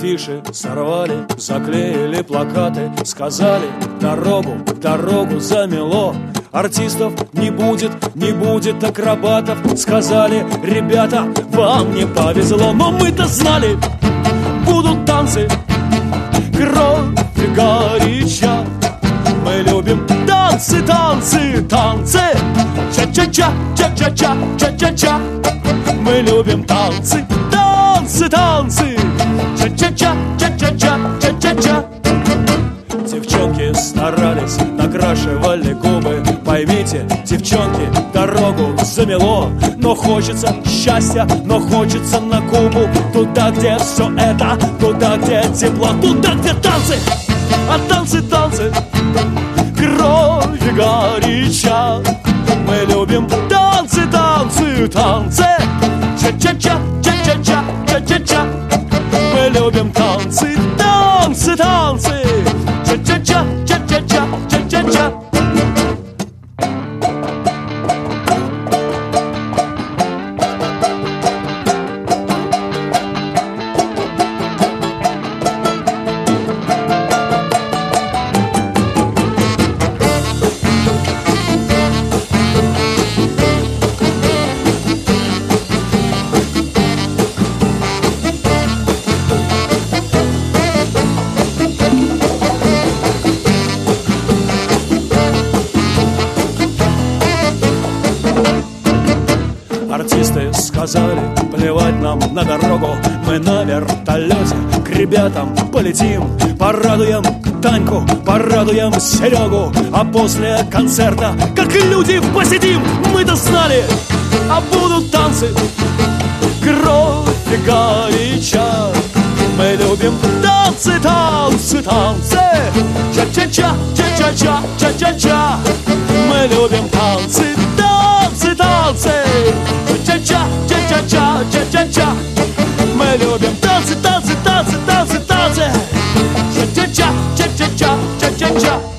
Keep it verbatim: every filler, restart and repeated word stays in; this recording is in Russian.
Афиши сорвали, заклеили плакаты, сказали: дорогу, дорогу замело. Артистов не будет, не будет акробатов. Сказали: ребята, вам не повезло. Но мы-то знали, будут танцы, кровь и горяча. Мы любим танцы, танцы, танцы. Ча-ча-ча, ча-ча-ча, ча-ча-ча. Мы любим танцы, танцы, танцы. Ча-ча-ча, ча-ча-ча, ча-ча-ча. Девчонки старались, накрашивали губы. Поймите, девчонки, дорогу замело. Но хочется счастья, но хочется на Кубу. Туда, где все это, туда, где тепло, туда, где танцы. А танцы, танцы, кровь и горяча. Мы любим танцы, танцы, танцы. Ча-ча-ча, ча-ча-ча, ча-ча-ча. Мы любим танцы, танцы, танцы. Ча-ча-ча, ча-ча-ча, ча-ча-ча. Артисты сказали: плевать нам на дорогу. Мы на вертолете к ребятам полетим. Порадуем Таньку, порадуем Серегу. А после концерта, как люди, посидим. Мы-то знали, а будут танцы, кровь и горяча. Мы любим танцы, танцы, танцы. Ча-ча-ча, ча-ча-ча, ча-ча-ча. Мы любим танцы, танцы, танцы. Ча-ча, ча-ча-ча, ча-ча-ча. Мы любим танцы, танцы, танцы, танцы, танцы. Ча-ча-ча, ча-ча-ча, ча-ча-ча.